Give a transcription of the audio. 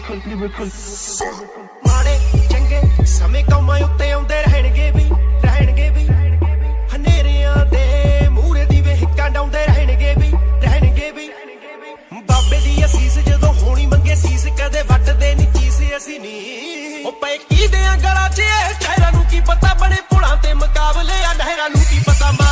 ਮਾੜੇ ਚੰਗੇ ਸਮੇਂ ਕੰਮਾਂ ਉੱਤੇ ਆਉਂਦੇ ਰਹਿਣਗੇ ਵੀ ਹਨੇਰਿਆਂ